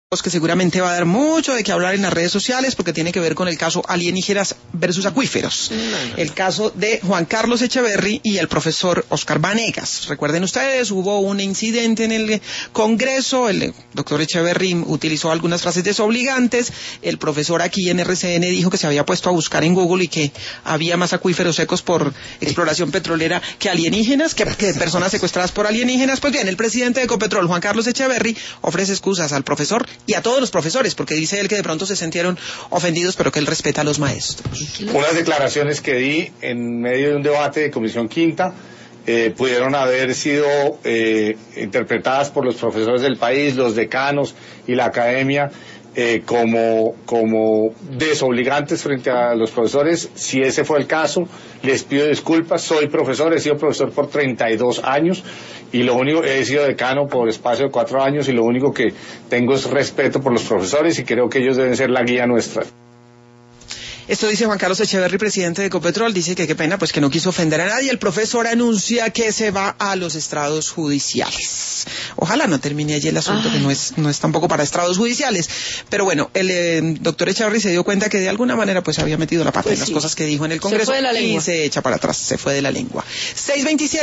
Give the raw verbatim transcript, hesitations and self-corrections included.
que seguramente va a dar mucho de qué hablar en las redes sociales porque tiene que ver con el caso alienígenas versus acuíferos. El caso de Juan Carlos Echeverry y el profesor Oscar Vanegas. Recuerden ustedes, hubo un incidente en el Congreso, el doctor Echeverry utilizó algunas frases desobligantes, el profesor aquí en R C N dijo que se había puesto a buscar en Google y que había más acuíferos secos por exploración petrolera que alienígenas, que, que personas secuestradas por alienígenas. Pues bien, el presidente de Ecopetrol, Juan Carlos Echeverry, ofrece excusas al profesor y a todos los profesores, porque dice él que de pronto se sintieron ofendidos, pero que él respeta a los maestros. Unas declaraciones que di en medio de un debate de Comisión Quinta eh, pudieron haber sido eh, interpretadas por los profesores del país, los decanos y la academia eh, como, como desobligantes frente a los profesores. Si ese fue el caso, les pido disculpas. Soy profesor, he sido profesor por treinta y dos años y lo único, he sido decano por espacio de cuatro años y lo único que tengo es respeto por los profesores y creo que ellos deben ser la guía nuestra. Esto dice Juan Carlos Echeverry, presidente de Ecopetrol, dice que qué pena, pues que no quiso ofender a nadie. El profesor anuncia que se va a los estrados judiciales. Ojalá no termine allí el asunto, Ay. que no es no es tampoco para estrados judiciales. Pero bueno, el eh, doctor Echeverry se dio cuenta que de alguna manera pues había metido la pata pues en las sí. cosas que dijo en el Congreso se fue de la y lengua. se echa para atrás, se fue de la lengua. seis veintisiete